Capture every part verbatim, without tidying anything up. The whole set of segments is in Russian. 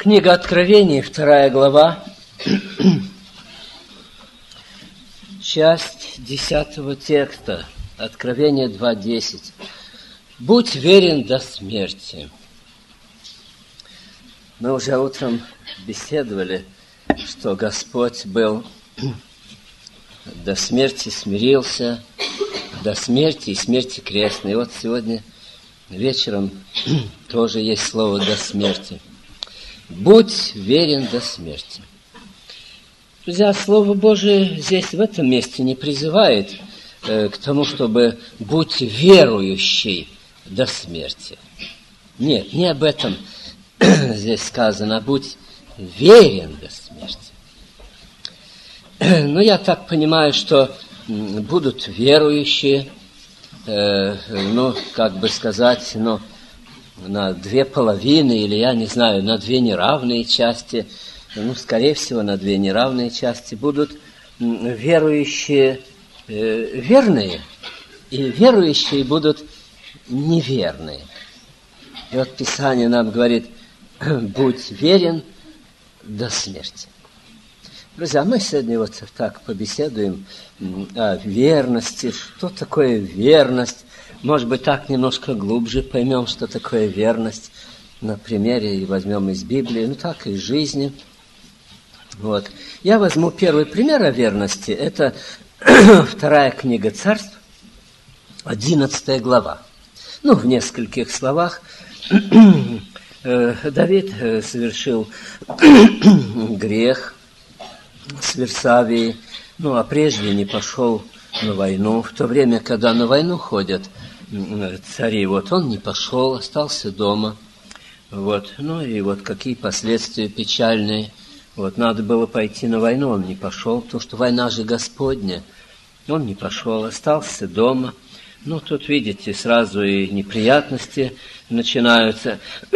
Книга Откровений, вторая глава, часть десятого текста, Откровение два десять. «Будь верен до смерти». Мы уже утром беседовали, что Господь был до смерти смирился, до смерти и смерти крестной. И вот сегодня вечером тоже есть слово «до смерти». «Будь верен до смерти». Друзья, Слово Божие здесь, в этом месте, не призывает э, к тому, чтобы «будь верующий до смерти». Нет, не об этом здесь сказано, а «будь верен до смерти». Но я так понимаю, что будут верующие, э, ну, как бы сказать, ну, на две половины, или, я не знаю, на две неравные части, ну, скорее всего, на две неравные части, будут верующие э, верные, и верующие будут неверные. И вот Писание нам говорит: будь верен до смерти. Друзья, мы сегодня вот так побеседуем о верности, что такое верность. Может быть, так немножко глубже поймем, что такое верность на примере, и возьмем из Библии, ну так и из жизни. Вот. Я возьму первый пример о верности. Это вторая книга Царств, одиннадцатая глава. Ну, в нескольких словах. Давид совершил грех с Версавией, ну, а прежде не пошел на войну. В то время, когда на войну ходят цари, вот он не пошел, остался дома. Вот. Ну и вот какие последствия печальные. Вот, надо было пойти на войну, он не пошел, потому что война же Господня. Он не пошел, остался дома. Ну, тут, видите, сразу и неприятности начинаются.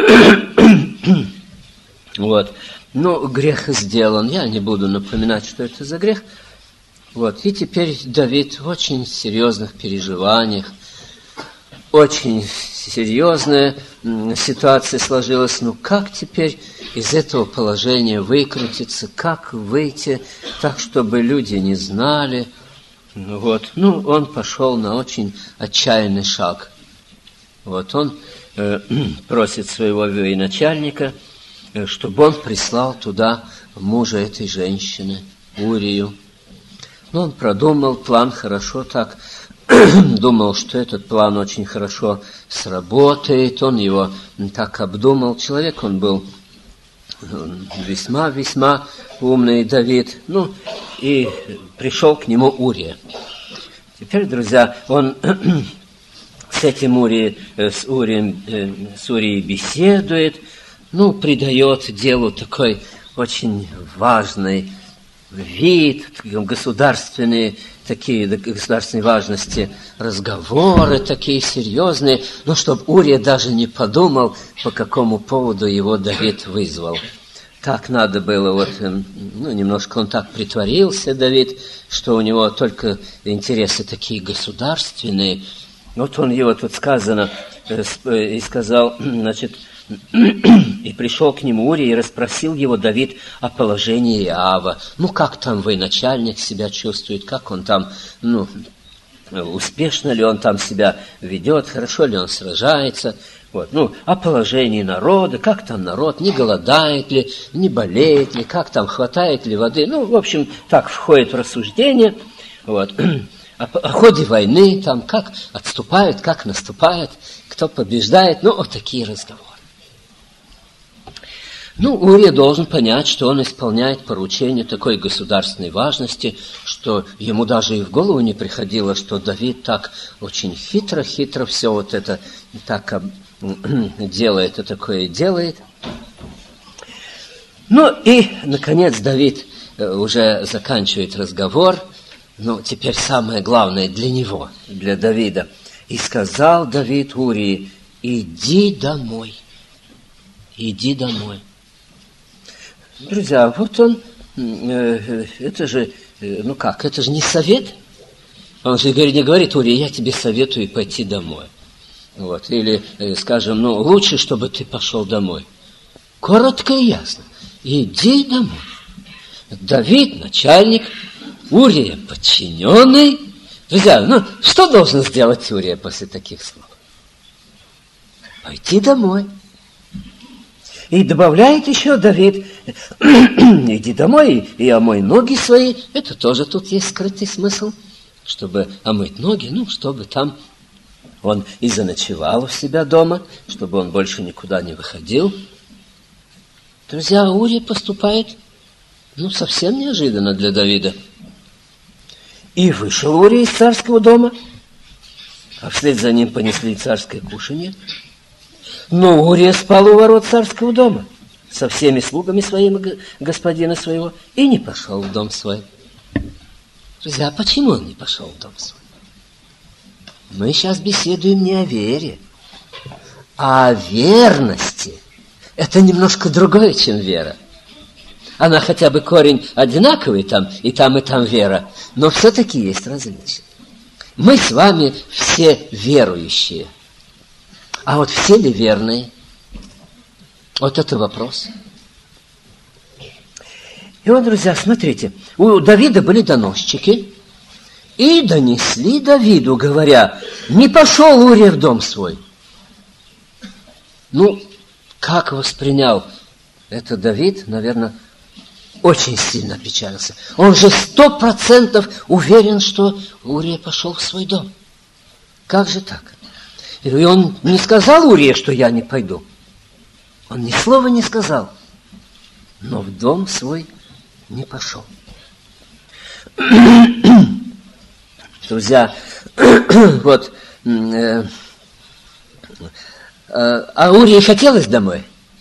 Вот. Ну, грех сделан. Я не буду напоминать, что это за грех. Вот. И теперь Давид в очень серьезных переживаниях. Очень серьезная ситуация сложилась. Ну, как теперь из этого положения выкрутиться? Как выйти так, чтобы люди не знали? Вот. Ну, он пошел на очень отчаянный шаг. Вот. Он э, просит своего военачальника, э, чтобы он прислал туда мужа этой женщины, Урию. Ну, он продумал план хорошо так, думал, что этот план очень хорошо сработает, он его так обдумал. Человек он был весьма-весьма умный, Давид. Ну, и пришел к нему Урия. Теперь, друзья, он с этим Урией, с Урием, с Урией беседует, ну, придает делу такой очень важный вид, государственные такие государственной важности разговоры, такие серьезные, но чтобы Урия даже не подумал, по какому поводу его Давид вызвал. Так надо было, вот, ну, немножко он так притворился, Давид, что у него только интересы такие государственные. Вот он его, тут сказано, и сказал, значит, и пришел к нему Урия, и расспросил его Давид о положении Иоава. Ну, как там военачальник себя чувствует, как он там, ну, успешно ли он там себя ведет, хорошо ли он сражается. Вот, ну, о положении народа, как там народ, не голодает ли, не болеет ли, как там, хватает ли воды. Ну, в общем, так входит в рассуждение. Вот. О ходе войны, там, как отступают, как наступают, кто побеждает. Ну, вот такие разговоры. Ну, Урия должен понять, что он исполняет поручение такой государственной важности, что ему даже и в голову не приходило, что Давид так очень хитро-хитро все вот это так делает, и такое делает. Ну, и, наконец, Давид уже заканчивает разговор. Ну, теперь самое главное для него, для Давида. «И сказал Давид Урии: иди домой, иди домой». Друзья, вот он, это же, ну как, это же не совет. Он же не говорит: Урия, я тебе советую пойти домой. Вот. Или, скажем, ну, лучше, чтобы ты пошел домой. коротко и ясно. Иди домой. Давид начальник, Урия подчиненный. Друзья, ну что должен сделать Урия после таких слов? Пойти домой. И добавляет еще Давид: иди домой и омой ноги свои. Это тоже тут есть скрытый смысл. Чтобы омыть ноги, ну, чтобы там он и заночевал у себя дома, чтобы он больше никуда не выходил. Друзья, Урия поступает, ну, совсем неожиданно для Давида. И вышел Урия из царского дома, а вслед за ним понесли царское кушанье. Но Урия спал у ворот царского дома со всеми слугами своими господина своего и не пошел в дом свой. Друзья, почему он не пошел в дом свой? Мы сейчас беседуем не о вере, а о верности. Это немножко другое, чем вера. Она хотя бы корень одинаковый там, и там, и там вера, но все-таки есть различия. Мы с вами все верующие. А вот все ли верные? Вот это вопрос. И вот, друзья, смотрите, у Давида были доносчики, и донесли Давиду, говоря: не пошел Урия в дом свой. Ну, как воспринял это Давид, наверное, очень сильно опечалился. Он же сто процентов уверен, что Урия пошел в свой дом. Как же так? И он не сказал Урии, что я не пойду. Он ни слова не сказал, но в дом свой не пошел. Друзья, вот, э, э, а Урии хотелось домой?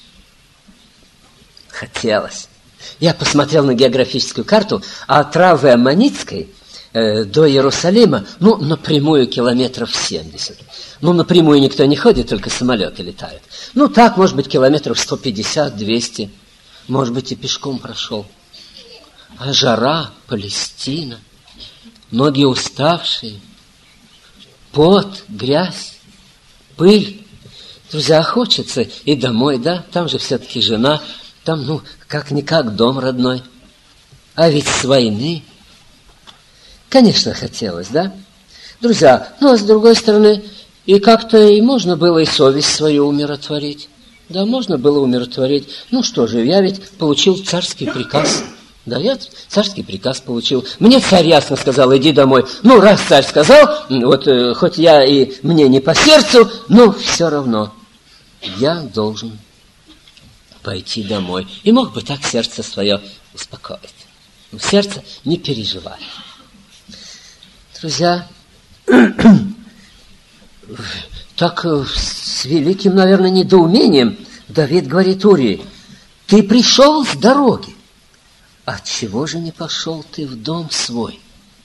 Хотелось. Я посмотрел на географическую карту, а от Равы Аммонитской э, до Иерусалима, ну, напрямую километров семьдесят. Ну, напрямую никто не ходит, только самолеты летают. Ну, так, может быть, километров сто пятьдесят - двести. Может быть, и пешком прошел. А жара, Палестина, ноги уставшие, пот, грязь, пыль. Друзья, хочется и домой, да? Там же все-таки жена, там, ну, как-никак дом родной. А ведь с войны. Конечно, хотелось, да? Друзья, ну, а с другой стороны, и как-то и можно было и совесть свою умиротворить. Да, можно было умиротворить. Ну что же, я ведь получил царский приказ. Да, я царский приказ получил. Мне царь ясно сказал: иди домой. Ну, раз царь сказал, вот э, хоть я и мне не по сердцу, но все равно я должен пойти домой. И мог бы так сердце свое успокоить. Но сердце не переживает. Друзья, так с великим, наверное, недоумением Давид говорит Урии: ты пришел с дороги. Отчего же не пошел ты в дом свой?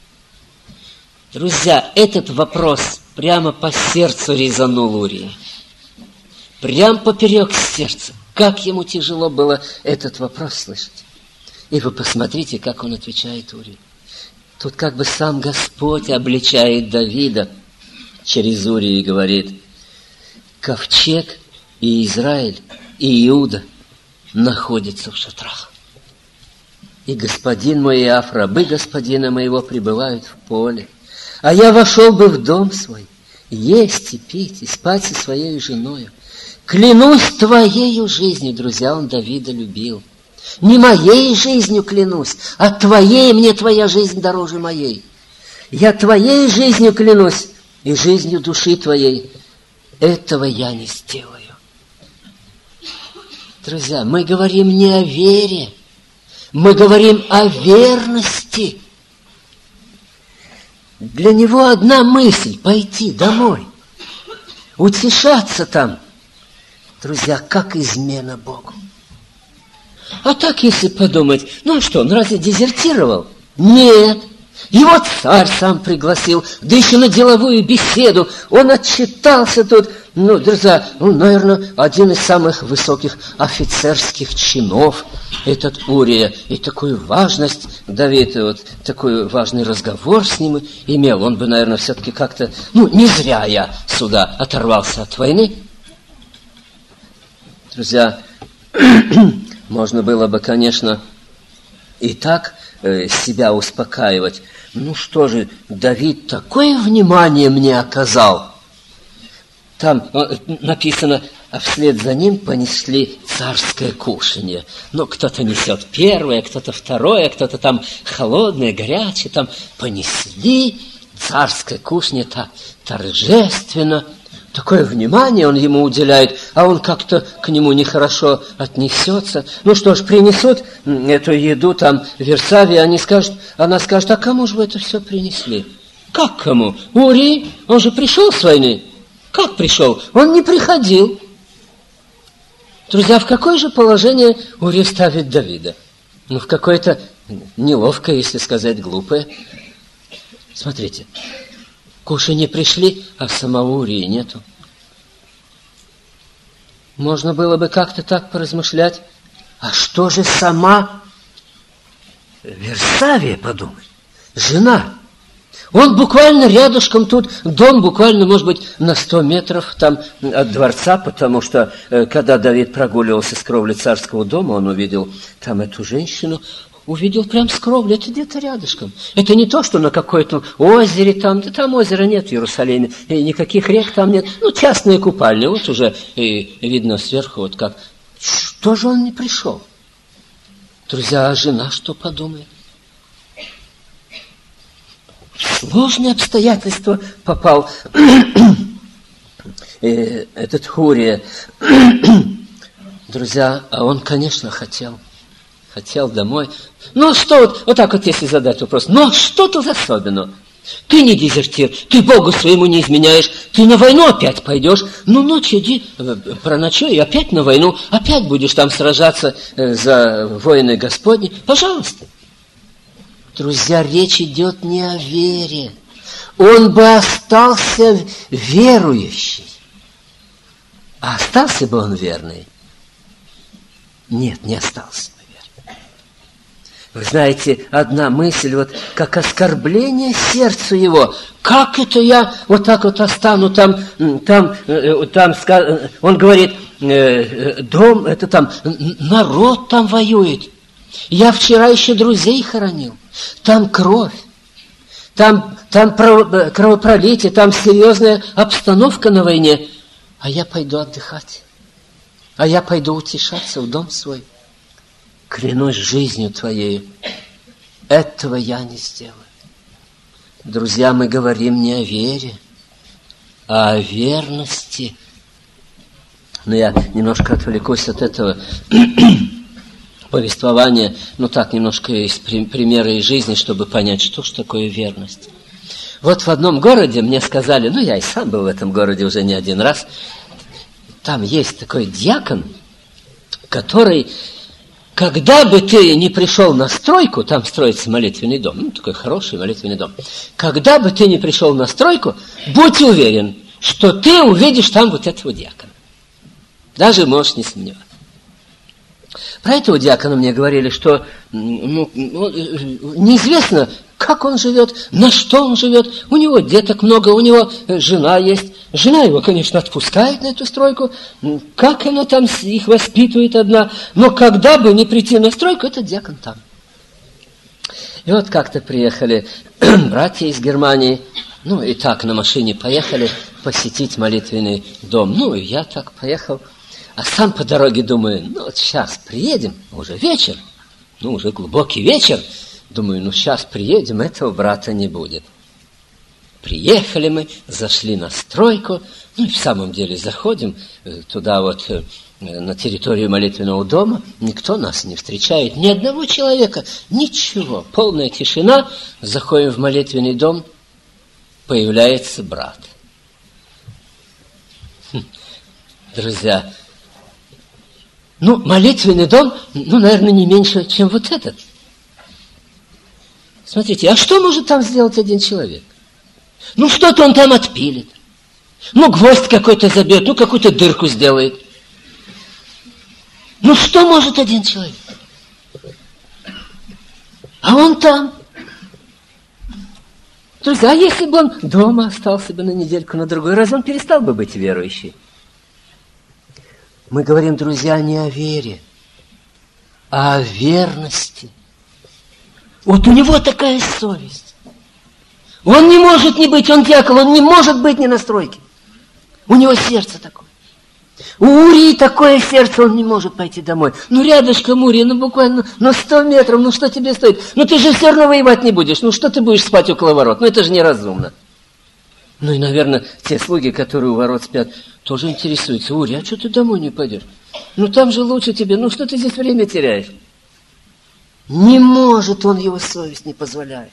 Друзья, этот вопрос прямо по сердцу резанул Урии. Прямо поперек сердца. Как ему тяжело было этот вопрос слышать. И вы посмотрите, как он отвечает Урии. Тут как бы сам Господь обличает Давида через Урию и говорит: ковчег и Израиль, и Иуда находятся в шатрах. И господин мой Иав, рабы господина моего, пребывают в поле. А я вошел бы в дом свой, есть и пить, и спать со своей женою. Клянусь твоею жизнью, друзья, он Давида любил. Не моей жизнью клянусь, а твоей, мне твоя жизнь дороже моей. Я твоей жизнью клянусь и жизнью души твоей. Этого я не сделаю. Друзья, мы говорим не о вере, мы говорим о верности. Для него одна мысль – пойти домой, утешаться там. Друзья, как измена Богу. А так, если подумать, ну а что, он разве дезертировал? Нет. Его царь сам пригласил, да еще на деловую беседу. Он отчитался тут. Ну, друзья, ну, наверное, один из самых высоких офицерских чинов, этот Урия. И такую важность Давид, вот такой важный разговор с ним имел. Он бы, наверное, все-таки как-то, ну, не зря я сюда оторвался от войны. Друзья, Можно было бы, конечно, и так э, себя успокаивать. Ну что же, Давид такое внимание мне оказал. Там э, написано, а вслед за ним понесли царское кушанье. Ну, кто-то несет первое, кто-то второе, кто-то там холодное, горячее. Там понесли царское кушанье так торжественно. Такое внимание он ему уделяет, а он как-то к нему нехорошо отнесется. Ну что ж, принесут эту еду там в Версавии, они скажут, она скажет, а кому же вы это все принесли? Как кому? Урии, он же пришел с войны. Как пришел? Он не приходил. Друзья, в какое же положение Урия ставит Давида? Ну, в какое-то неловкое, если сказать, глупое. Смотрите. Кушанье пришли, а самого Урии нету. Можно было бы как-то так поразмышлять. А что же сама Версавия подумает? Жена. Он буквально рядышком тут, дом буквально, может быть, на сто метров там от дворца, потому что, когда Давид прогуливался с кровли царского дома, он увидел там эту женщину, увидел прям с кровли, это где-то рядышком. Это не то, что на какой-то озере там, да там озера нет в Иерусалиме, и никаких рек там нет. Ну, частные купальни, вот уже и видно сверху, вот как. Что же он не пришел? Друзья, а жена что подумает? В сложные обстоятельства попал этот Урия. Друзья, а он, конечно, хотел. Хотел домой. Ну, что вот, вот так вот, если задать вопрос. Ну, что тут особенного? Ты не дезертир, ты Богу своему не изменяешь, ты на войну опять пойдешь. Ну, ночь иди, проночуй, и опять на войну, опять будешь там сражаться за воины Господни. Пожалуйста. Друзья, речь идет не о вере. Он бы остался верующий. А остался бы он верный? Нет, не остался. Вы знаете, одна мысль, вот как оскорбление сердцу его. Как это я вот так вот остану там, там, там, он говорит, дом, это там, народ там воюет. Я вчера еще друзей хоронил. Там кровь, там, там кровопролитие, там серьезная обстановка на войне. А я пойду отдыхать. А я пойду утешаться в дом свой. Клянусь жизнью твоей, этого я не сделаю. Друзья, мы говорим не о вере, а о верности. Но я немножко отвлекусь от этого повествования, ну так, немножко из примера из жизни, чтобы понять, что ж такое верность. Вот в одном городе мне сказали, ну я и сам был в этом городе уже не один раз, там есть такой диакон, который... Когда бы ты не пришел на стройку, там строится молитвенный дом, ну, такой хороший молитвенный дом. Когда бы ты не пришел на стройку, будь уверен, что ты увидишь там вот этого диакона. Даже можешь не сомневаться. Про этого диакона мне говорили, что ну, неизвестно, как он живет, на что он живет. У него деток много, у него жена есть. Жена его, конечно, отпускает на эту стройку. Как она там их воспитывает одна. Но когда бы не прийти на стройку, этот диакон там. И вот как-то приехали братья из Германии. Ну, и так на машине поехали посетить молитвенный дом. Ну, и я так поехал. А сам по дороге думаю, ну, вот сейчас приедем, уже вечер. Ну, уже глубокий вечер. Думаю, ну, сейчас приедем, этого брата не будет. Приехали мы, зашли на стройку, ну и в самом деле заходим туда вот на территорию молитвенного дома, никто нас не встречает, ни одного человека, ничего, полная тишина, заходим в молитвенный дом, появляется брат. Хм. Друзья, ну, молитвенный дом, ну, наверное, не меньше, чем вот этот. Смотрите, а что может там сделать один человек? Ну, что-то он там отпилит. Ну, гвоздь какой-то забьет, ну, какую-то дырку сделает. Ну, что может один человек? А он там. Друзья, а если бы он дома остался бы на недельку, на другой раз, он перестал бы быть верующим. Мы говорим, друзья, не о вере, а о верности. Вот у него такая совесть. Он не может не быть, он дьякон, он не может быть не на стройке. У него сердце такое. У Урии такое сердце, он не может пойти домой. Ну, рядышком Урия, ну, буквально, ну, сто метров, ну, что тебе стоит? Ну, ты же все равно воевать не будешь. Ну, что ты будешь спать около ворот? Ну, это же неразумно. Ну, и, наверное, те слуги, которые у ворот спят, тоже интересуются. Урия, а что ты домой не пойдешь? Ну, там же лучше тебе. Ну, что ты здесь время теряешь? Не может он, его совесть не позволяет.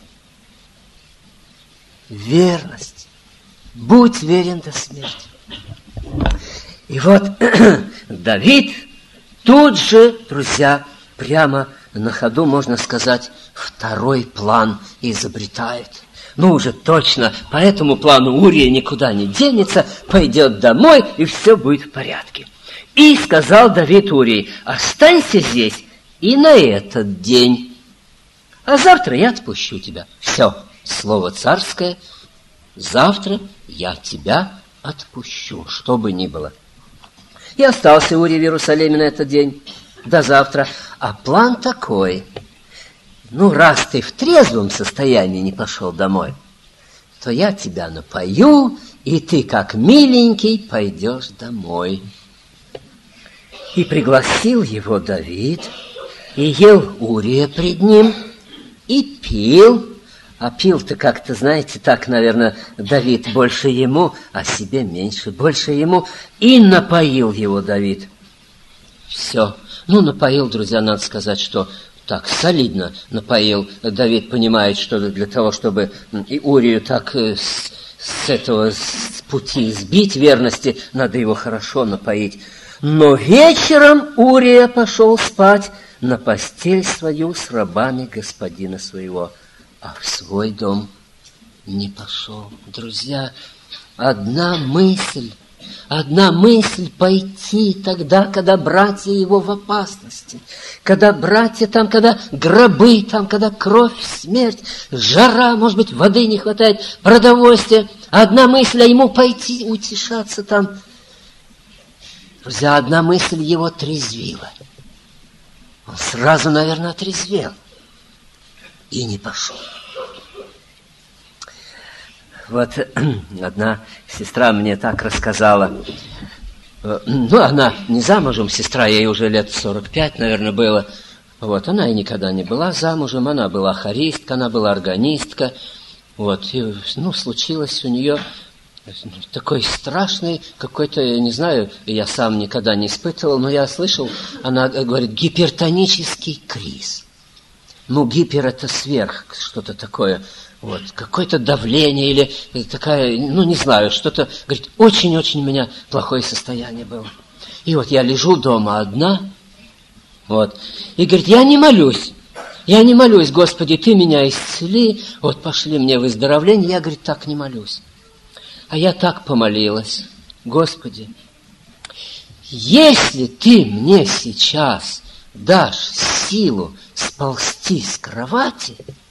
Верность. Будь верен до смерти. И вот Давид тут же, друзья, прямо на ходу, можно сказать, второй план изобретает. Ну, уже точно, по этому плану Урия никуда не денется, пойдет домой, и все будет в порядке. И сказал Давид Урии: останься здесь и на этот день, а завтра я отпущу тебя. Все, слово царское, завтра я тебя отпущу, что бы ни было. И остался Урия в Иерусалиме на этот день, до завтра. А план такой: ну, раз ты в трезвом состоянии не пошел домой, то я тебя напою, и ты, как миленький, пойдешь домой. И пригласил его Давид, и ел Урия пред ним, и пил. А пил-то как-то, знаете, так, наверное, Давид больше ему, а себе меньше, больше ему. И напоил его Давид. Все. Ну, напоил, друзья, надо сказать, что так солидно напоил. Давид понимает, что для того, чтобы и Урию так с, с этого с пути сбить верности, надо его хорошо напоить. Но вечером Урия пошел спать на постель свою с рабами господина своего, а в свой дом не пошел. Друзья, одна мысль, одна мысль пойти тогда, когда братья его в опасности, когда братья там, когда гробы там, когда кровь, смерть, жара, может быть, воды не хватает, продовольствия. Одна мысль, а ему пойти утешаться там. Друзья, одна мысль его трезвила. Он сразу, наверное, отрезвел и не пошел. Вот одна сестра мне так рассказала. Ну, она не замужем, сестра, ей уже лет сорок пять, наверное, было. Вот, она и никогда не была замужем, она была хористка, она была органистка. Вот, и, ну, случилось у нее такой страшный какой-то, я не знаю, я сам никогда не испытывал, но я слышал, она говорит, гипертонический криз. Ну, гипер – это сверх, что-то такое. Вот, какое-то давление или такая, ну, не знаю, что-то, говорит, очень-очень у меня плохое состояние было. И вот я лежу дома одна, вот, и говорит, я не молюсь, я не молюсь, Господи, Ты меня исцели, вот, пошли мне выздоровление, я, говорит, так не молюсь. А я так помолилась, Господи, если Ты мне сейчас дашь силу сползти с кровати,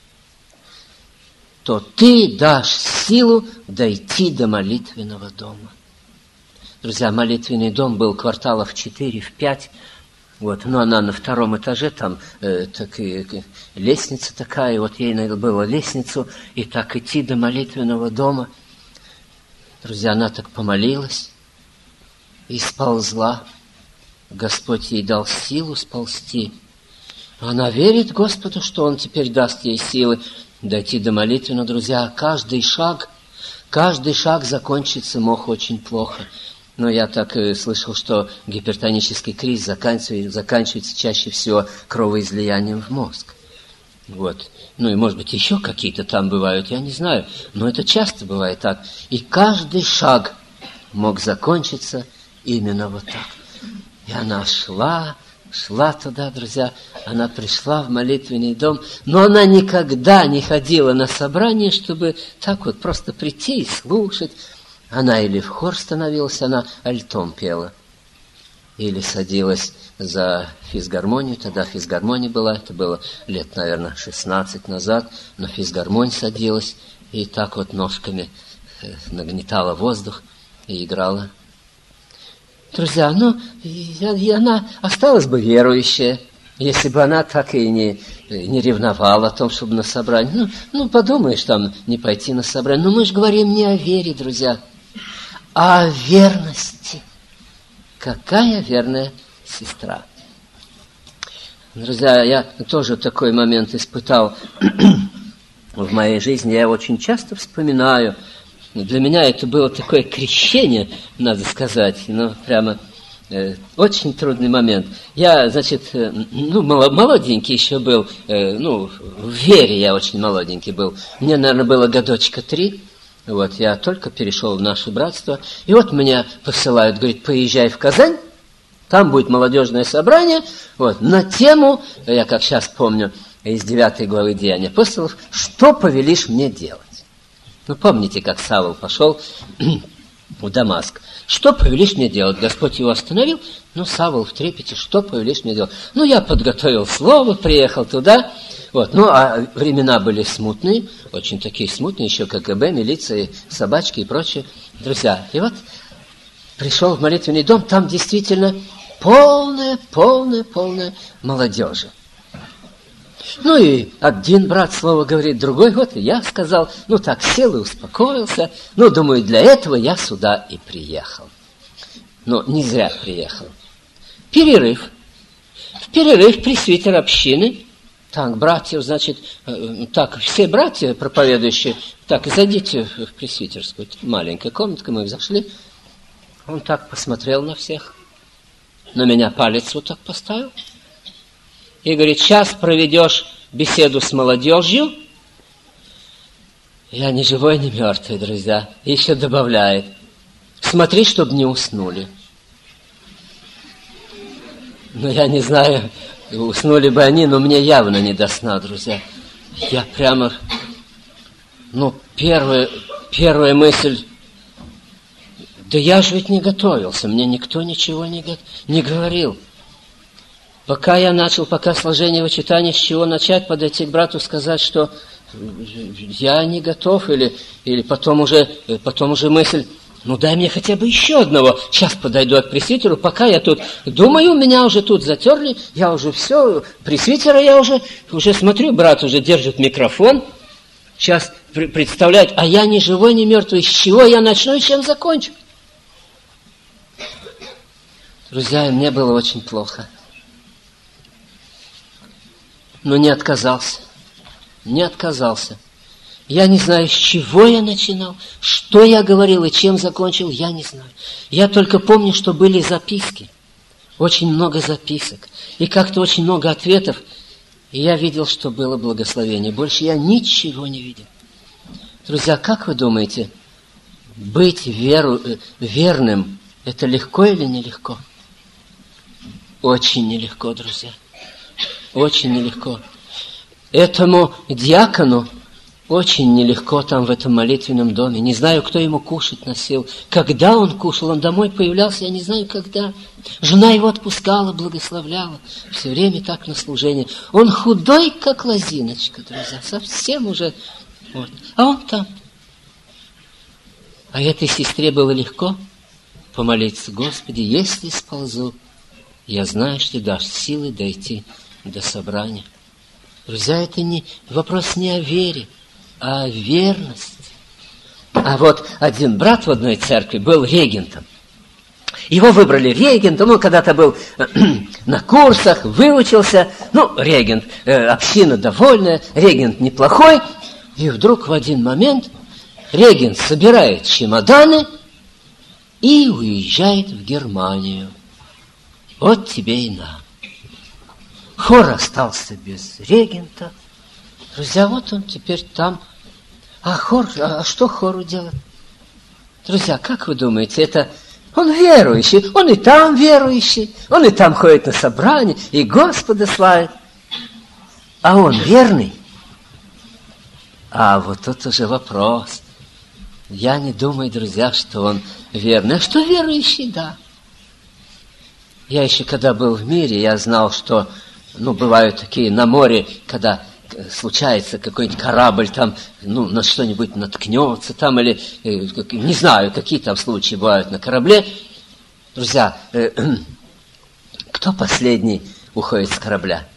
то Ты дашь силу дойти до молитвенного дома. Друзья, молитвенный дом был кварталов четыре, в пять. Вот, но она на втором этаже, там э, так, и, лестница такая, вот ей надо было лестницу, и так идти до молитвенного дома. Друзья, она так помолилась и сползла. Господь ей дал силу сползти. Она верит Господу, что Он теперь даст ей силы дойти до молитвы. Но, друзья, каждый шаг, каждый шаг закончится мог очень плохо. Но я так и слышал, что гипертонический криз заканчивается, заканчивается чаще всего кровоизлиянием в мозг. Вот. Ну и, может быть, еще какие-то там бывают, я не знаю. Но это часто бывает так. И каждый шаг мог закончиться именно вот так. И она шла, шла туда, друзья. Она пришла в молитвенный дом. Но она никогда не ходила на собрание, чтобы так вот просто прийти и слушать. Она или в хор становилась, она альтом пела. Или садилась за физгармонию. Тогда физгармония была, это было лет, наверное, шестнадцать назад. На физгармонию садилась и так вот ножками нагнетала воздух и играла. Друзья, ну, и она осталась бы верующая, если бы она так и не, не ревновала о том, чтобы на собрание. Ну, ну, подумаешь, там, не пойти на собрание. Но мы же говорим не о вере, друзья, а о верности. Какая верная сестра. Друзья, я тоже такой момент испытал в моей жизни. Я его очень часто вспоминаю. Для меня это было такое крещение, надо сказать. Ну, прямо э, очень трудный момент. Я, значит, э, ну, молоденький еще был. Э, ну, в вере я очень молоденький был. Мне, наверное, было годочка три. Вот, я только перешел в наше братство. И вот меня посылают, говорит, поезжай в Казань. Там будет молодежное собрание, вот, на тему, я как сейчас помню, из девятой главы Деяний апостолов, что повелишь мне делать? Ну, помните, как Савл пошел в Дамаск. Что повелишь мне делать? Господь его остановил, ну, Савл в трепете, что повелишь мне делать? Ну, я подготовил слово, приехал туда, вот, ну, а времена были смутные, очень такие смутные, еще КГБ, милиция, собачки и прочее. Друзья, и вот пришел в молитвенный дом, там действительно полная, полная, полная молодежи. Ну и один брат слово говорит, другой, вот и я сказал, ну так сел и успокоился. Ну, думаю, для этого я сюда и приехал. Но не зря приехал. Перерыв. В перерыв пресвитер общины. Так, братьев, значит, так, все братья проповедующие, так, зайдите в пресвитерскую. Маленькая комнатка, мы зашли. Он так посмотрел на всех. На меня палец вот так поставил. И говорит, сейчас проведешь беседу с молодежью. Я ни живой, ни мертвый, друзья. И еще добавляет. Смотри, чтобы не уснули. Ну, я не знаю, уснули бы они, но мне явно не до сна, друзья. Я прямо... Ну, первая, первая мысль... Да я же ведь не готовился, мне никто ничего не, го... не говорил. Пока я начал, пока сложение вычитания, с чего начать, подойти к брату, сказать, что я не готов, или, или потом, уже, потом уже мысль, ну дай мне хотя бы еще одного, сейчас подойду к пресвитеру, пока я тут думаю, меня уже тут затерли, я уже все, пресвитера я уже, уже смотрю, брат уже держит микрофон, сейчас представляет, а я ни живой, ни мертвый, с чего я начну и чем закончу? Друзья, мне было очень плохо. Но не отказался. Не отказался. Я не знаю, с чего я начинал, что я говорил и чем закончил, я не знаю. Я только помню, что были записки. Очень много записок. И как-то очень много ответов. И я видел, что было благословение. Больше я ничего не видел. Друзья, как вы думаете, быть веру, верным, это легко или нелегко? Очень нелегко, друзья. Очень нелегко. Этому диакону очень нелегко там в этом молитвенном доме. Не знаю, кто ему кушать носил. Когда он кушал, он домой появлялся, я не знаю, когда. Жена его отпускала, благословляла. Все время так на служение. Он худой, как лозиночка, друзья. Совсем уже. Вот. А он там. А этой сестре было легко помолиться. Господи, если сползу, я знаю, что ты дашь силы дойти до собрания. Друзья, это не вопрос не о вере, а о верности. А вот один брат в одной церкви был регентом. Его выбрали регентом, он когда-то был на курсах, выучился. Ну, регент, э, община довольная, регент неплохой. И вдруг в один момент регент собирает чемоданы и уезжает в Германию. Вот тебе и на. Хор остался без регента. Друзья, вот он теперь там. А хор, а что хору делать? Друзья, как вы думаете, это он верующий, он и там верующий, он и там ходит на собрание, и Господа славит. А он верный? А вот тут уже вопрос. Я не думаю, друзья, что он верный. А что верующий, да. Я еще когда был в мире, я знал, что, ну, бывают такие на море, когда случается какой-нибудь корабль там, ну, на что-нибудь наткнется там, или, не знаю, какие там случаи бывают на корабле. Друзья, э, кто последний уходит с корабля?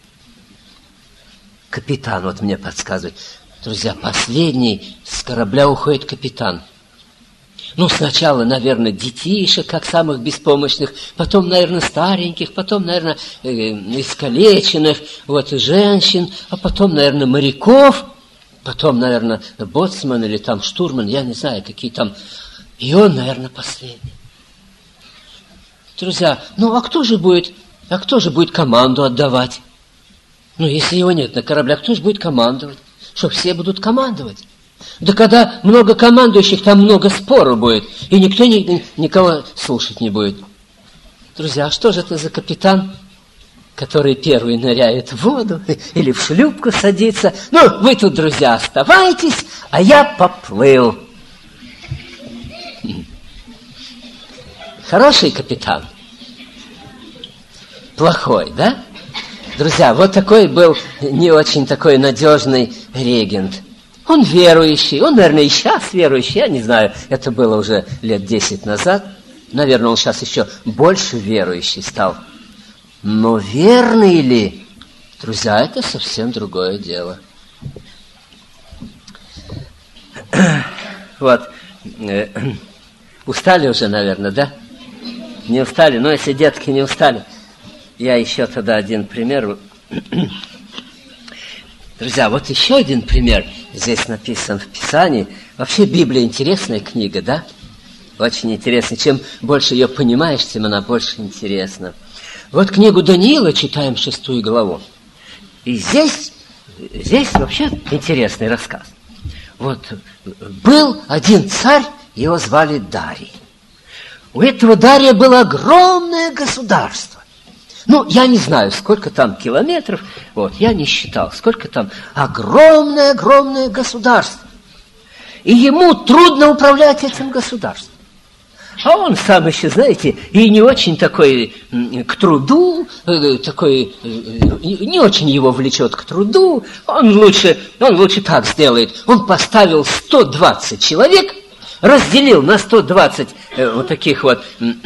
Капитан, вот мне подсказывает. Друзья, последний с корабля уходит капитан. Ну, сначала, наверное, детишек, как самых беспомощных, потом, наверное, стареньких, потом, наверное, э, искалеченных, вот, и женщин, а потом, наверное, моряков, потом, наверное, боцман или там штурман, я не знаю, какие там. И он, наверное, последний. Друзья, ну, а кто же будет, а кто же будет команду отдавать? Ну, если его нет на корабле, а кто же будет командовать? Что, все будут командовать? Да когда много командующих, там много споров будет, и никто ни, никого слушать не будет. Друзья, а что же это за капитан, который первый ныряет в воду или в шлюпку садится? Ну, вы тут, друзья, оставайтесь, а я поплыл. Хороший капитан? Плохой, да? Друзья, вот такой был не очень такой надежный регент. Он верующий, он, наверное, и сейчас верующий, я не знаю, это было уже лет десять назад. Наверное, он сейчас еще больше верующий стал. Но верный ли? Друзья, это совсем другое дело. Вот. Устали уже, наверное, да? Не устали? Но если детки не устали, я еще тогда один пример. Друзья, вот еще один пример здесь написан в Писании. Вообще Библия интересная книга, да? Очень интересная. Чем больше ее понимаешь, тем она больше интересна. Вот книгу Даниила читаем шестую главу. И здесь, здесь вообще интересный рассказ. Вот был один царь, его звали Дарий. У этого Дария было огромное государство. Ну, я не знаю, сколько там километров, вот, я не считал, сколько там, огромное-огромное государство. И ему трудно управлять этим государством. А он сам еще, знаете, и не очень такой к труду, такой, не очень его влечет к труду, он лучше, он лучше так сделает. Он поставил сто двадцать человек, разделил на сто двадцать вот таких вот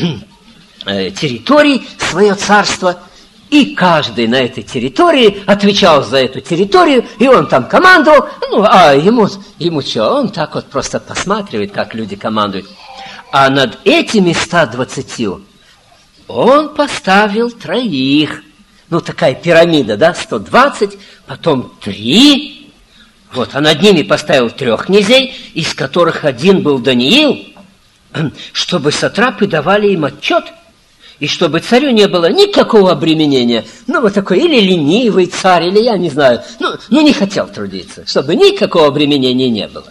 территорий свое царство, и каждый на этой территории отвечал за эту территорию, и он там командовал, ну, а ему, ему что, он так вот просто посматривает, как люди командуют. А над этими ста двадцатью он поставил троих. Ну, такая пирамида, да, сто двадцать, потом три, вот, а над ними поставил трех князей, из которых один был Даниил, чтобы сатрапы давали им отчет, и чтобы царю не было никакого обременения. Ну, вот такой или ленивый царь, или я не знаю, ну, ну не хотел трудиться, чтобы никакого обременения не было.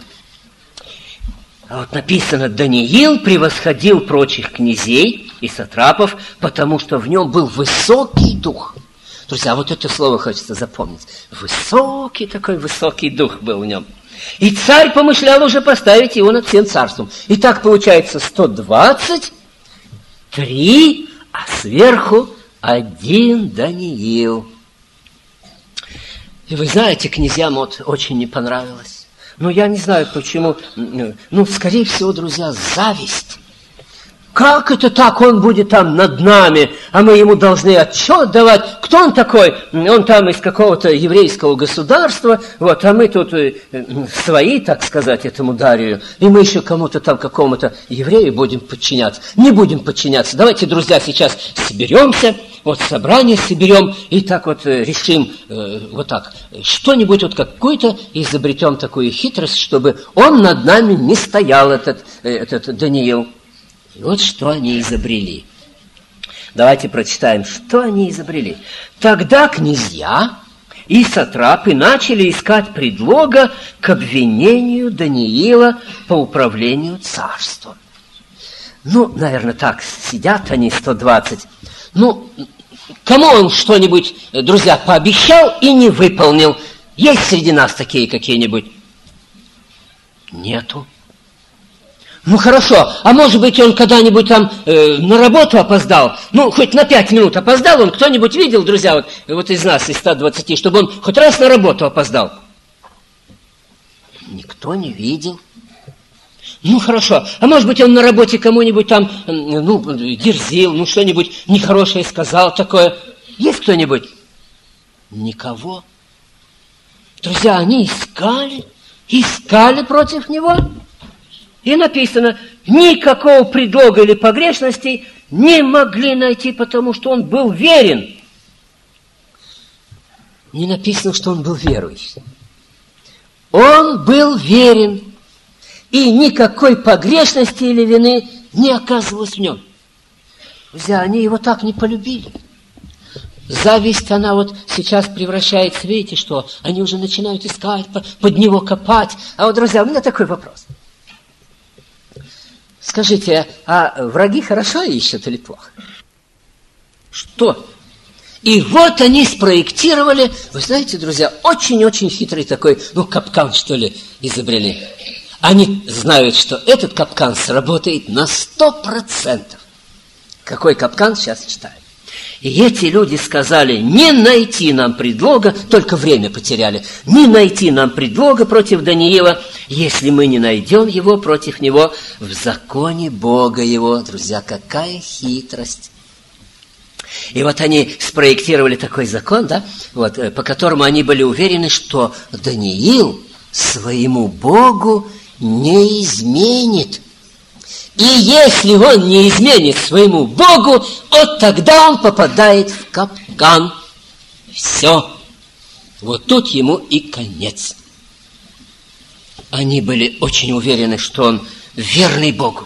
А вот написано, Даниил превосходил прочих князей и сатрапов, потому что в нем был высокий дух. Друзья, вот это слово хочется запомнить. Высокий такой, высокий дух был в нем. И царь помышлял уже поставить его над всем царством. И так получается сто двадцать три, а сверху один Даниил. И вы знаете, князьям вот очень не понравилось. Ну, я не знаю, почему. Ну, скорее всего, друзья, зависть. Как это так, он будет там над нами, а мы ему должны отчет давать? Кто он такой? Он там из какого-то еврейского государства, вот, а мы тут свои, так сказать, этому Дарию, и мы еще кому-то там, какому-то еврею будем подчиняться. Не будем подчиняться. Давайте, друзья, сейчас соберемся, вот собрание соберем, и так вот решим, э, вот так, что-нибудь, вот какую-то изобретем такую хитрость, чтобы он над нами не стоял, этот, этот Даниил. И вот что они изобрели. Давайте прочитаем, что они изобрели. Тогда князья и сатрапы начали искать предлога к обвинению Даниила по управлению царством. Ну, наверное, так, сидят они сто двадцать. Ну, кому он что-нибудь, друзья, пообещал и не выполнил? Есть среди нас такие какие-нибудь? Нету. Ну, хорошо, а может быть, он когда-нибудь там э, на работу опоздал? Ну, хоть на пять минут опоздал он? Кто-нибудь видел, друзья, вот, вот из нас, из ста двадцати, чтобы он хоть раз на работу опоздал? Никто не видел. Ну, хорошо. А может быть, он на работе кому-нибудь там, ну, дерзил, ну, что-нибудь нехорошее сказал такое. Есть кто-нибудь? Никого. Друзья, они искали, искали против него. И написано, никакого предлога или погрешности не могли найти, потому что он был верен. Не написано, что он был верующий. Он был верен. И никакой погрешности или вины не оказывалось в нем. Друзья, они его так не полюбили. Зависть, она вот сейчас превращается, видите, что они уже начинают искать, под него копать. А вот, друзья, у меня такой вопрос. Скажите, а враги хорошо ищут или плохо? Что? И вот они спроектировали, вы знаете, друзья, очень-очень хитрый такой, ну, капкан, что ли, изобрели. Они знают, что этот капкан сработает на сто процентов. Какой капкан, сейчас читаю. И эти люди сказали, не найти нам предлога, только время потеряли, не найти нам предлога против Даниила, если мы не найдем его против него в законе Бога его. Друзья, какая хитрость. И вот они спроектировали такой закон, да, вот, по которому они были уверены, что Даниил своему Богу не изменит. И если он не изменит своему Богу, вот тогда он попадает в капкан. Все. Вот тут ему и конец. Они были очень уверены, что он верный Богу.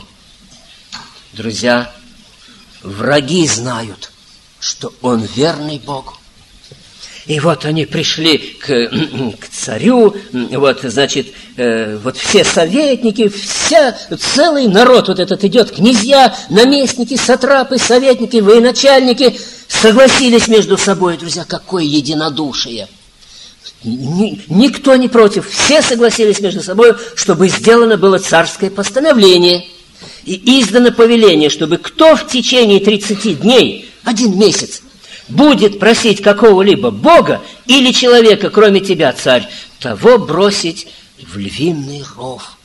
Друзья, враги знают, что он верный Богу. И вот они пришли к, к царю, вот, значит, э, вот все советники, вся, целый народ вот этот идет, князья, наместники, сатрапы, советники, военачальники, согласились между собой, друзья, какое единодушие. Ни, никто не против, все согласились между собой, чтобы сделано было царское постановление и издано повеление, чтобы кто в течение тридцати дней, один месяц, будет просить какого-либо Бога или человека, кроме тебя, царь, того бросить в львиный ров.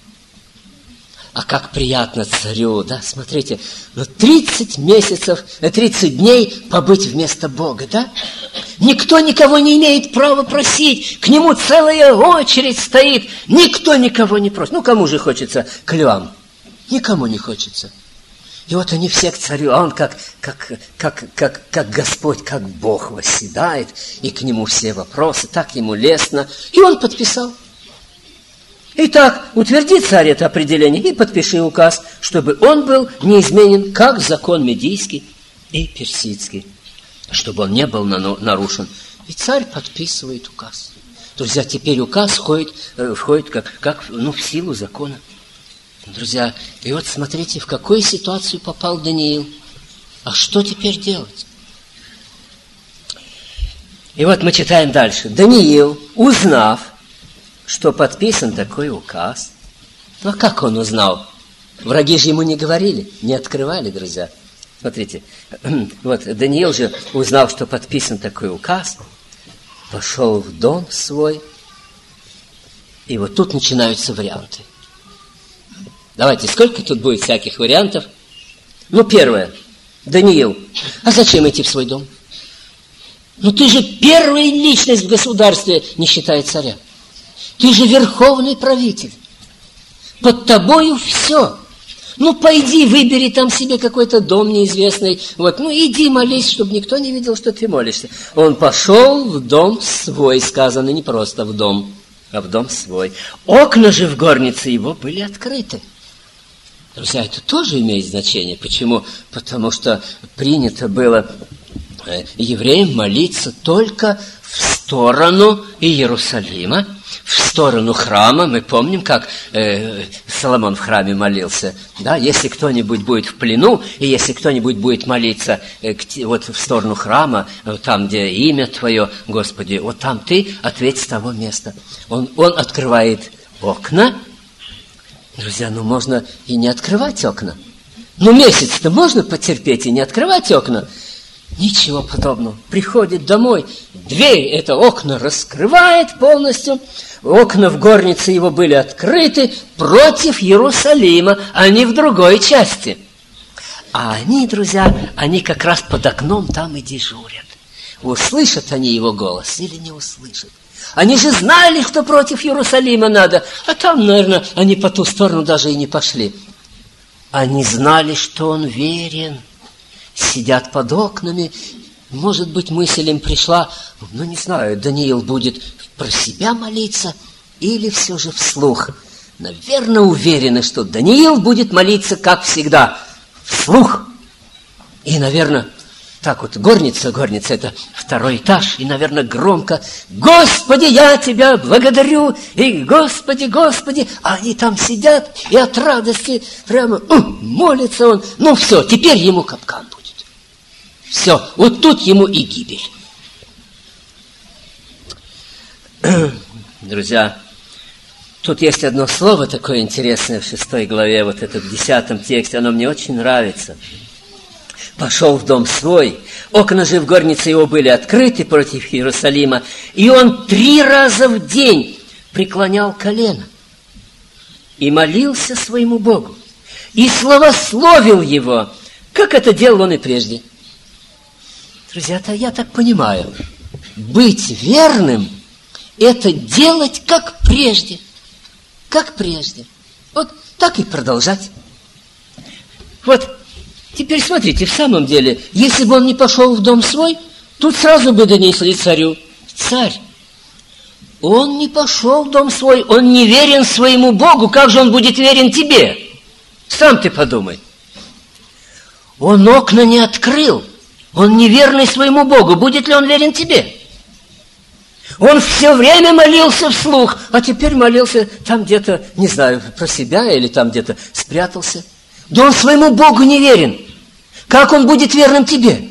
А как приятно царю, да, смотрите, ну, тридцать месяцев, тридцать дней побыть вместо Бога, да? Никто никого не имеет права просить, к нему целая очередь стоит, никто никого не просит. Ну, кому же хочется к львам? Никому не хочется. И вот они все к царю, а он как, как, как, как, как Господь, как Бог восседает, и к нему все вопросы, так ему лестно. И он подписал. Итак, утверди, царь, это определение и подпиши указ, чтобы он был неизменен, как закон медийский и персидский, чтобы он не был нарушен. И царь подписывает указ. Друзья, теперь указ входит, входит как, как ну, в силу закона. Друзья, и вот смотрите, в какую ситуацию попал Даниил. А что теперь делать? И вот мы читаем дальше. Даниил, узнав, что подписан такой указ. Ну, а как он узнал? Враги же ему не говорили, не открывали, друзья. Смотрите, вот Даниил же, узнав, что подписан такой указ, пошел в дом свой. И вот тут начинаются варианты. Давайте, сколько тут будет всяких вариантов? Ну, первое. Даниил, а зачем идти в свой дом? Ну, ты же первая личность в государстве, не считая царя. Ты же верховный правитель. Под тобою все. Ну, пойди, выбери там себе какой-то дом неизвестный. Вот, ну, иди молись, чтобы никто не видел, что ты молишься. Он пошел в дом свой, сказано, не просто в дом, а в дом свой. Окна же в горнице его были открыты. Друзья, это тоже имеет значение. Почему? Потому что принято было евреям молиться только в сторону Иерусалима, в сторону храма. Мы помним, как э, Соломон в храме молился. Да? Если кто-нибудь будет в плену, и если кто-нибудь будет молиться э, к, вот в сторону храма, э, там, где имя Твое, Господи, вот там Ты ответь с того места. Он, он открывает окна. Друзья, ну можно и не открывать окна. Ну месяц-то можно потерпеть и не открывать окна. Ничего подобного. Приходит домой, дверь, это окна раскрывает полностью. Окна в горнице его были открыты против Иерусалима, а не в другой части. А они, друзья, они как раз под окном там и дежурят. Услышат они его голос или не услышат? Они же знали, что против Иерусалима надо, а там, наверное, они по ту сторону даже и не пошли. Они знали, что он верен. Сидят под окнами. Может быть, мысль им пришла, ну, не знаю, Даниил будет про себя молиться или все же вслух. Наверное, уверены, что Даниил будет молиться, как всегда, вслух. И, наверное, так вот, горница, горница, это второй этаж, и, наверное, громко: «Господи, я Тебя благодарю!» И «Господи, Господи!» А они там сидят, и от радости прямо молится он. Ну, все, теперь ему капкан будет. Все, вот тут ему и гибель. Друзья, тут есть одно слово такое интересное в шестой главе, вот это в десятом тексте, оно мне очень нравится. Пошел в дом свой, окна же в горнице его были открыты против Иерусалима, и он три раза в день преклонял колено и молился своему Богу, и славословил его, как это делал он и прежде. Друзья-то, я так понимаю, быть верным – это делать как прежде, как прежде. Вот так и продолжать. Вот теперь смотрите, в самом деле, если бы он не пошел в дом свой, тут сразу бы донесли царю: «Царь, он не пошел в дом свой, он не верен своему Богу, как же он будет верен тебе? Сам ты подумай. Он окна не открыл, он неверный своему Богу, будет ли он верен тебе? Он все время молился вслух, а теперь молился там где-то, не знаю, про себя или там где-то спрятался. Да он своему Богу не верен. Как он будет верным тебе?»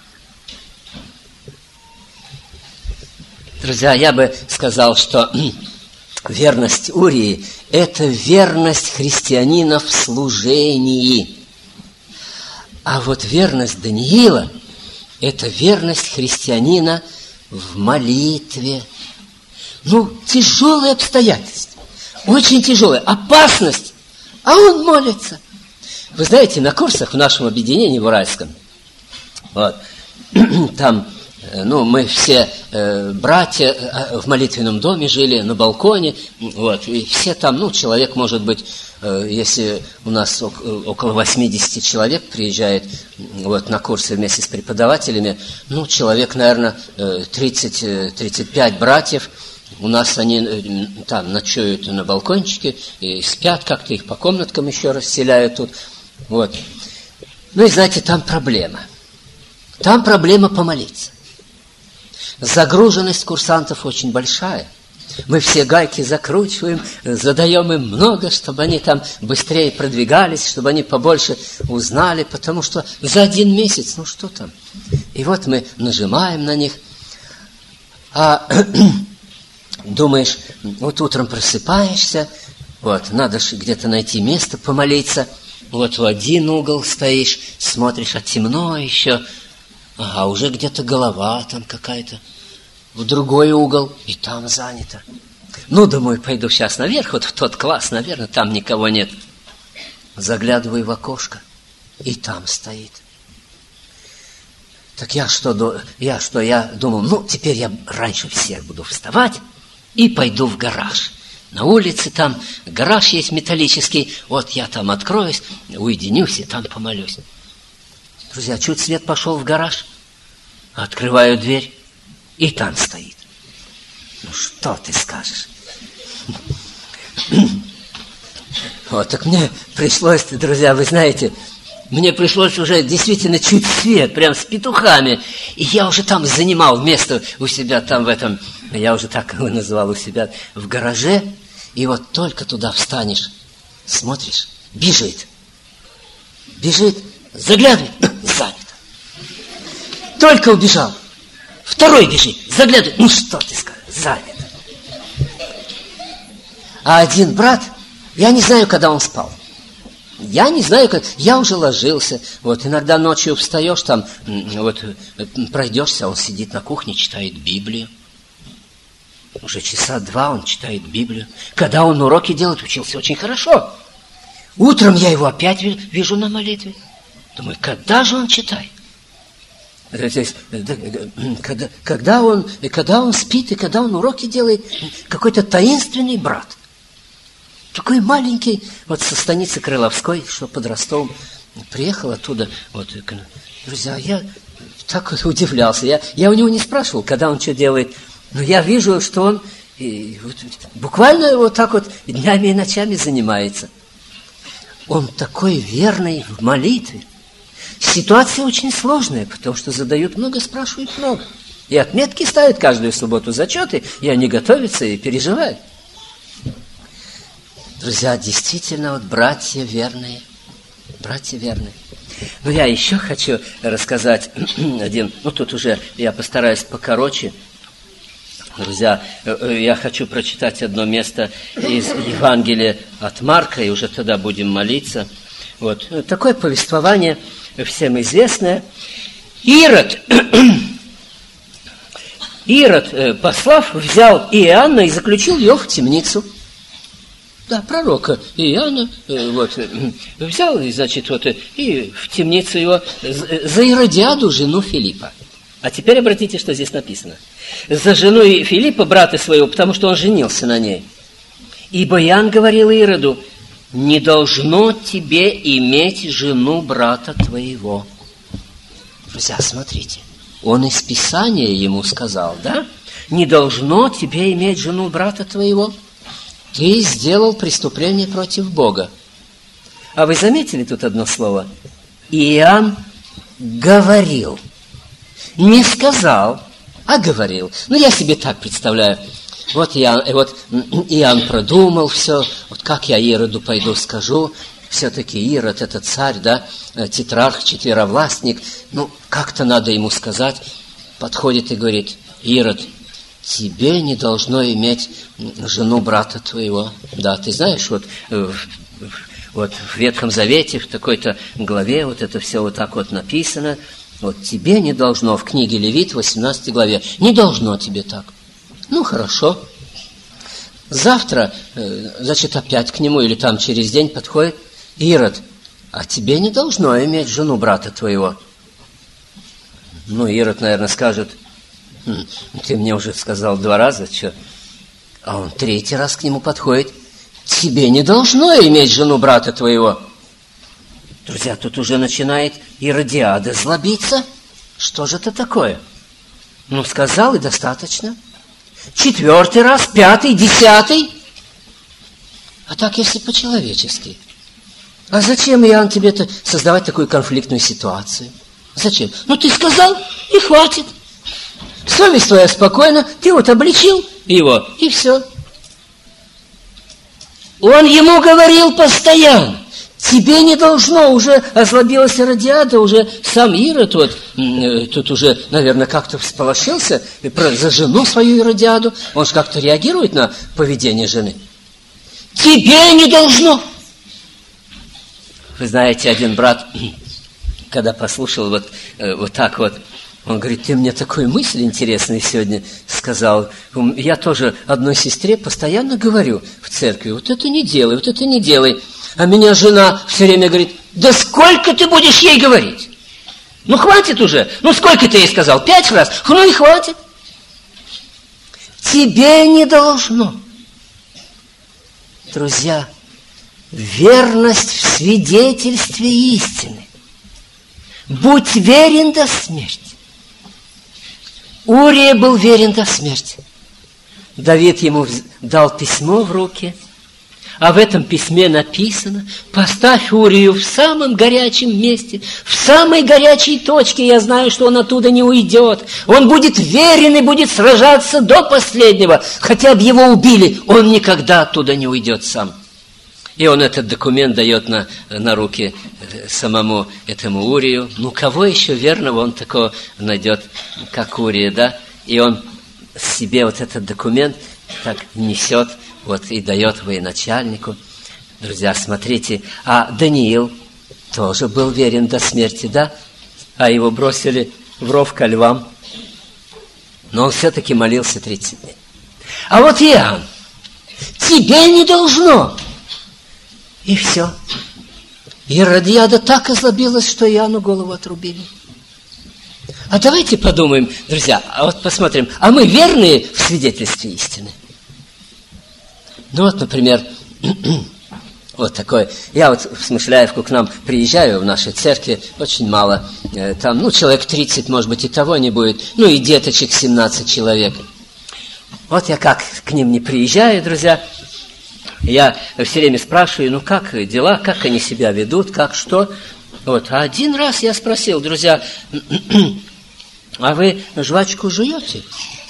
Друзья, я бы сказал, что верность Урии – это верность христианина в служении. А вот верность Даниила – это верность христианина в молитве. Ну, тяжелые обстоятельства, очень тяжелые, опасность, а он молится. Вы знаете, на курсах в нашем объединении в Уральском, вот, там, ну, мы все э, братья э, в молитвенном доме жили, на балконе, вот, и все там, ну, человек, может быть, э, если у нас около восемьдесят человек приезжает вот, на курсы вместе с преподавателями, ну, человек, наверное, тридцать-тридцать пять братьев. У нас они там ночуют на балкончике и спят как-то, их по комнаткам еще расселяют тут. Вот. Ну и знаете, там проблема. Там проблема помолиться. Загруженность курсантов очень большая. Мы все гайки закручиваем, задаем им много, чтобы они там быстрее продвигались, чтобы они побольше узнали, потому что за один месяц, ну что там. И вот мы нажимаем на них. А думаешь, вот утром просыпаешься, вот, надо же где-то найти место помолиться. Вот в один угол стоишь, смотришь, а темно еще, ага, уже где-то голова там какая-то, в другой угол, и там занято. Ну, думаю, пойду сейчас наверх, вот в тот класс, наверное, там никого нет. Заглядываю в окошко, и там стоит. Так я что, я что, я думал, ну, теперь я раньше всех буду вставать и пойду в гараж. На улице там гараж есть металлический, вот я там откроюсь, уединюсь и там помолюсь. Друзья, чуть свет пошел в гараж, открываю дверь, и там стоит. Ну, что ты скажешь? Вот, так мне пришлось, друзья, вы знаете, мне пришлось уже действительно чуть свет, прям с петухами. И я уже там занимал место у себя там в этом, я уже так его называл у себя, в гараже. И вот только туда встанешь, смотришь, бежит. Бежит, заглядывает, занято. Только убежал. Второй бежит, заглядывает, ну что ты скажешь, занято. А один брат, я не знаю, когда он спал. Я не знаю, как... Я уже ложился. Вот иногда ночью встаешь, там, вот, пройдешься, он сидит на кухне, читает Библию. Уже часа два он читает Библию. Когда он уроки делает, учился очень хорошо. Утром я его опять вижу на молитве. Думаю, когда же он читает? Когда, когда, он, когда он спит и когда он уроки делает, какой-то таинственный брат. Такой маленький, вот со станицы Крыловской, что под Ростовом, приехал оттуда. Вот, друзья, я так вот удивлялся. Я, я у него не спрашивал, когда он что делает. Но я вижу, что он и, вот, буквально вот так вот днями и ночами занимается. Он такой верный в молитве. Ситуация очень сложная, потому что задают много, спрашивают много. И отметки ставят каждую субботу, зачеты, и они готовятся и переживают. Друзья, действительно, вот братья верные, братья верные. Но я еще хочу рассказать один, ну тут уже я постараюсь покороче. Друзья, я хочу прочитать одно место из Евангелия от Марка, и уже тогда будем молиться. Вот такое повествование всем известное. Ирод, Ирод, послав, взял Иоанна и заключил его в темницу. Да, пророка Иоанна, вот, взял, и, значит, вот, и в темницу его за Иродиаду, жену Филиппа. А теперь обратите, что здесь написано. За жену Филиппа, брата своего, потому что он женился на ней. Ибо Иоанн говорил Ироду: не должно тебе иметь жену брата твоего. Друзья, смотрите, он из Писания ему сказал, да? Не должно тебе иметь жену брата твоего. Ты сделал преступление против Бога. А вы заметили тут одно слово? Иоанн говорил. Не сказал, а говорил. Ну, я себе так представляю. Вот Иоанн, вот Иоанн продумал все. Вот как я Ироду пойду скажу. Все-таки Ирод – это царь, да, тетрарх, четверовластник. Ну, как-то надо ему сказать. Подходит и говорит: Ирод, тебе не должно иметь жену брата твоего. Да, ты знаешь, вот, вот в Ветхом Завете, в такой-то главе, вот это все вот так вот написано. Вот тебе не должно, в книге Левит, восемнадцатой главе, не должно тебе так. Ну, хорошо. Завтра, значит, опять к нему, или там через день подходит: Ирод, а тебе не должно иметь жену брата твоего. Ну, Ирод, наверное, скажет: ты мне уже сказал два раза, что? А он третий раз к нему подходит: тебе не должно иметь жену брата твоего. Друзья, тут уже начинает Иродиада злобиться. Что же это такое? Ну, сказал и достаточно. Четвертый раз, пятый, десятый. А так, если по-человечески. А зачем, Иоанн, тебе-то создавать такую конфликтную ситуацию? Зачем? Ну, ты сказал, и хватит. Совесть твоя спокойна, ты вот обличил его, и все. Он ему говорил постоянно: тебе не должно, уже озлобилась Иродиада, уже сам Ирод вот, тут уже, наверное, как-то всполошился за жену свою Иродиаду. Он же как-то реагирует на поведение жены. Тебе не должно. Вы знаете, один брат, когда послушал вот, вот так вот, он говорит: ты мне такую мысль интересную сегодня сказал. Я тоже одной сестре постоянно говорю в церкви: вот это не делай, вот это не делай. А меня жена все время говорит: да сколько ты будешь ей говорить? Ну, хватит уже. Ну, сколько ты ей сказал? Пять раз? Ну, и хватит. Тебе не должно. Друзья, верность в свидетельстве истины. Будь верен до смерти. Урия был верен до смерти. Давид ему дал письмо в руки, а в этом письме написано: поставь Урию в самом горячем месте, в самой горячей точке, я знаю, что он оттуда не уйдет. Он будет верен и будет сражаться до последнего. Хотя бы его убили, он никогда оттуда не уйдет сам. И он этот документ дает на, на руки самому этому Урию. Ну, кого еще верного он такого найдет, как Урия, да? И он себе вот этот документ так несет, вот, и дает военачальнику. друзья, смотрите, а Даниил тоже был верен до смерти, да? А его бросили в ров ко львам. Но он все-таки молился тридцать дней. А вот Иоанн, тебе не должно. И все. Иродиада так озлобилась, что Иоанну голову отрубили. А давайте подумаем, друзья, а вот посмотрим, а мы верные в свидетельстве истины? Ну вот, например, вот такое. Я вот в Смышляевку к нам приезжаю, в нашей церкви, очень мало. Там, ну, человек тридцать, может быть, и того не будет. Ну, и деточек семнадцать человек. Вот я как к ним не приезжаю, друзья. Я все время спрашиваю, ну, как дела, как они себя ведут, как что. Вот. А один раз я спросил, друзья, а вы жвачку жуете?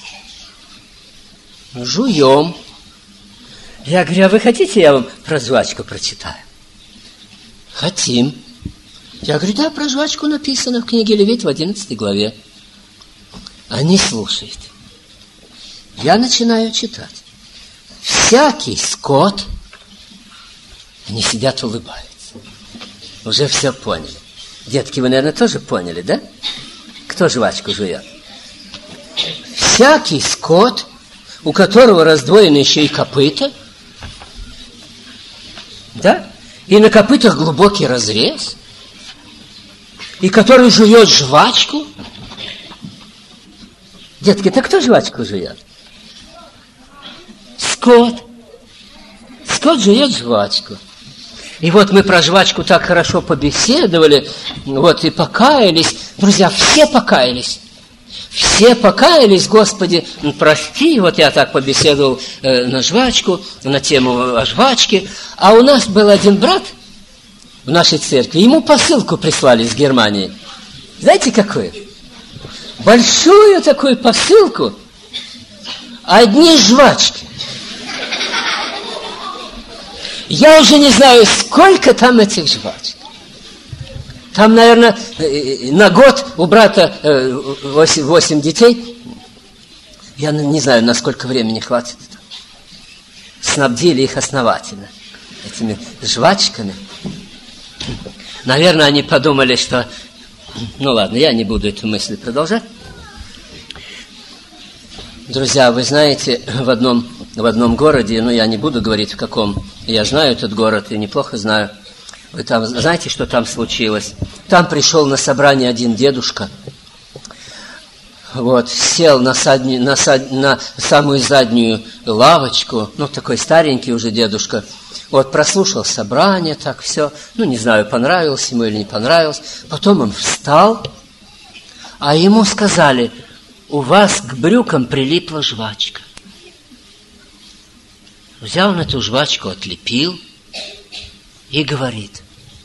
Жуем. Я говорю, а вы хотите, я вам про жвачку прочитаю? Хотим. Я говорю, да, про жвачку написано в книге Левит в одиннадцатой главе. Они слушают. Я начинаю читать. Всякий скот, они сидят, улыбаются. Уже все поняли. Детки, вы, наверное, тоже поняли, да? Кто жвачку жует? Всякий скот, у которого раздвоены еще и копыта, да? И на копытах глубокий разрез, и который жует жвачку. Детки, так кто жвачку жует? Скот. Скот жует жвачку. И вот мы про жвачку так хорошо побеседовали, вот и покаялись. Друзья, все покаялись. Все покаялись, Господи, прости. Вот я так побеседовал э, на жвачку, на тему о жвачке. А у нас был один брат в нашей церкви, ему посылку прислали из Германии. Знаете, какую? Большую такую посылку, одни жвачки. Я уже не знаю, сколько там этих жвачек. Там, наверное, на год у брата восемь, восемь детей. Я не знаю, на сколько времени хватит. Снабдили их основательно этими жвачками. Наверное, они подумали, что... Ну ладно, я не буду эту мысль продолжать. Друзья, вы знаете, в одном, в одном городе, ну, я не буду говорить в каком, я знаю этот город и неплохо знаю. Вы там знаете, что там случилось? Там пришел на собрание один дедушка, вот, сел на, садни, на, сад, на самую заднюю лавочку, ну, такой старенький уже дедушка, вот, прослушал собрание, так, все, ну, не знаю, понравилось ему или не понравилось. Потом он встал, а ему сказали: у вас к брюкам прилипла жвачка. Взял он эту жвачку, отлепил и говорит: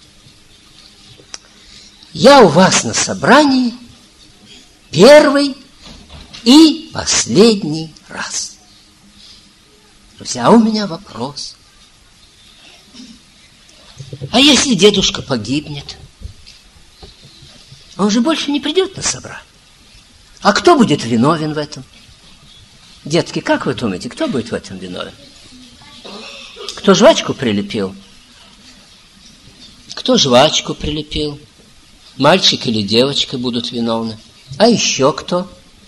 я у вас на собрании первый и последний раз. Друзья, у меня вопрос. А если дедушка погибнет? Он же больше не придет на собрание. А кто будет виновен в этом? Детки, как вы думаете, кто будет в этом виновен? Кто жвачку прилепил? Кто жвачку прилепил? Мальчик или девочка будут виновны? А еще кто?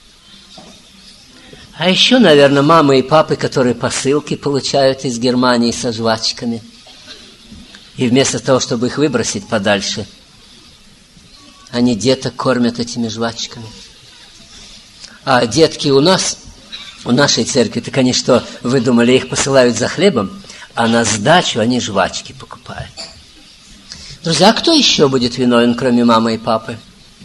А еще, наверное, мамы и папы, которые посылки получают из Германии со жвачками. И вместо того, чтобы их выбросить подальше, они деток кормят этими жвачками. А детки у нас, у нашей церкви, так они что, вы думали, их посылают за хлебом, а на сдачу они жвачки покупают. Друзья, а кто еще будет виновен, кроме мамы и папы?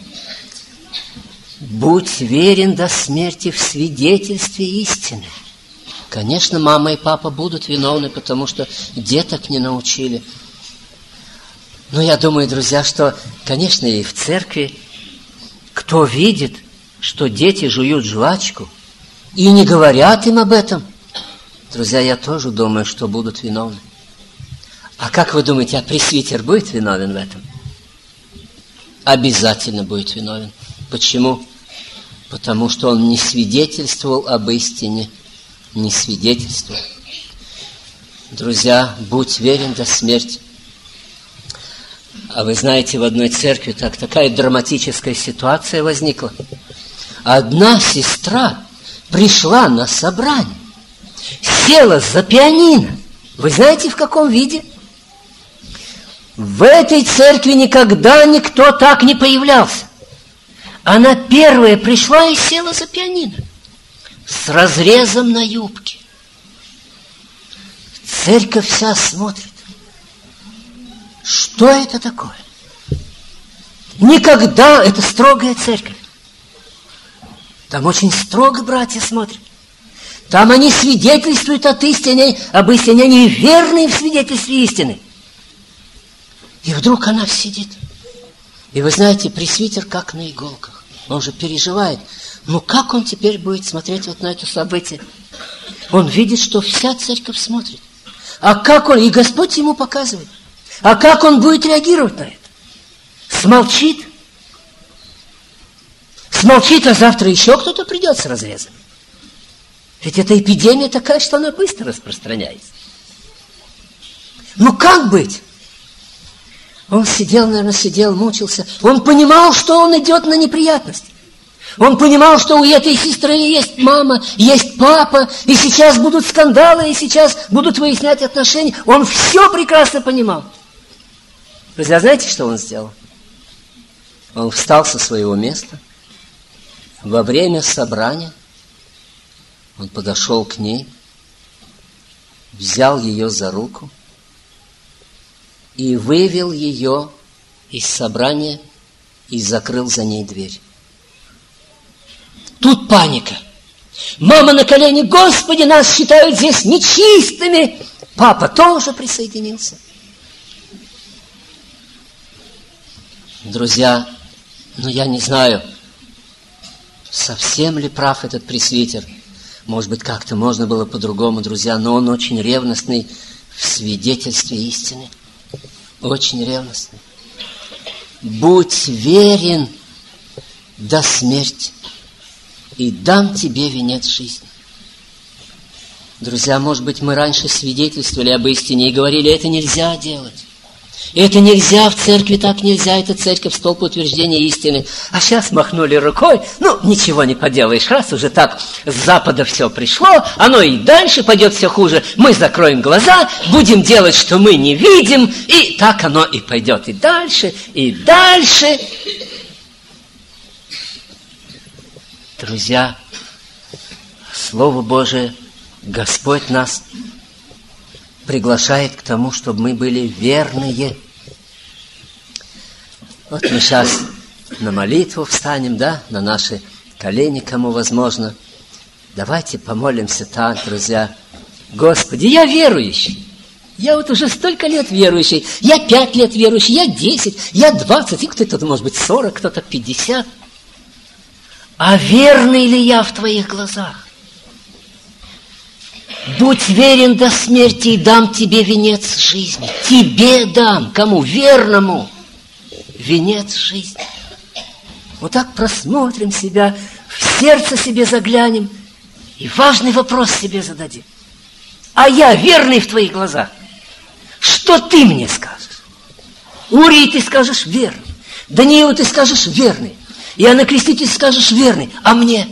Будь верен до смерти в свидетельстве истины. Конечно, мама и папа будут виновны, потому что деток не научили. Но я думаю, друзья, что, конечно, и в церкви, кто видит, что дети жуют жвачку и не говорят им об этом, друзья, я тоже думаю, что будут виновны. А как вы думаете, а пресвитер будет виновен в этом? Обязательно будет виновен. Почему? Потому что он не свидетельствовал об истине, не свидетельствовал. Друзья, будь верен до смерти. А вы знаете, в одной церкви так, такая драматическая ситуация возникла. Одна сестра пришла на собрание, села за пианино. Вы знаете, в каком виде? В этой церкви никогда никто так не появлялся. Она первая пришла и села за пианино с разрезом на юбке. Церковь вся смотрит. Что это такое? Никогда, это строгая церковь. Там очень строго братья смотрят. Там они свидетельствуют от истины, об истине, они верны в свидетельстве истины. И вдруг она сидит. И вы знаете, пресвитер как на иголках. Он же переживает. Ну как он теперь будет смотреть вот на это событие? Он видит, что вся церковь смотрит. А как он, и Господь ему показывает. А как он будет реагировать на это? Смолчит. Смолчит, а завтра еще кто-то придет с разрезом. Ведь эта эпидемия такая, что она быстро распространяется. Ну как быть? Он сидел, наверное, сидел, мучился. Он понимал, что он идет на неприятности. Он понимал, что у этой сестры есть мама, есть папа, и сейчас будут скандалы, и сейчас будут выяснять отношения. Он все прекрасно понимал. Друзья, знаете, что он сделал? Он встал со своего места. Во время собрания он подошел к ней, взял ее за руку и вывел ее из собрания и закрыл за ней дверь. Тут паника. Мама на колени: Господи, нас считают здесь нечистыми. Папа тоже присоединился. Друзья, ну я не знаю, совсем ли прав этот пресвитер. Может быть, как-то можно было по-другому, друзья, но он очень ревностный в свидетельстве истины. Очень ревностный. Будь верен до смерти, и дам тебе венец жизни. Друзья, может быть, мы раньше свидетельствовали об истине и говорили: это нельзя делать. Это нельзя, в церкви так нельзя, это церковь, столб утверждения истины. А сейчас махнули рукой: ну, ничего не поделаешь, раз уже так с запада все пришло, оно и дальше пойдет все хуже. Мы закроем глаза, будем делать, что мы не видим, и так оно и пойдет и дальше, и дальше. Друзья, Слово Божие, Господь нас приглашает к тому, чтобы мы были верные. Вот мы сейчас на молитву встанем, да, на наши колени, кому возможно. Давайте помолимся так, друзья. Господи, я верующий. Я вот уже столько лет верующий. Я пять лет верующий, я десять, я двадцать, и кто-то, может быть, сорок, кто-то пятьдесят. А верный ли я в твоих глазах? Будь верен до смерти, и дам тебе венец жизни. Тебе дам, кому? Верному. Венец жизни. Вот так просмотрим себя, в сердце себе заглянем, и важный вопрос себе зададим. А я верный в твоих глазах? Что ты мне скажешь? Урии ты скажешь верный. Даниилу ты скажешь верный. Иоанна Креститель скажешь верный. А мне?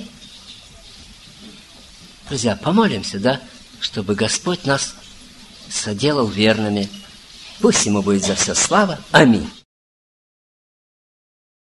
Друзья, помолимся, да? Чтобы Господь нас соделал верными. Пусть Ему будет за все слава. Аминь.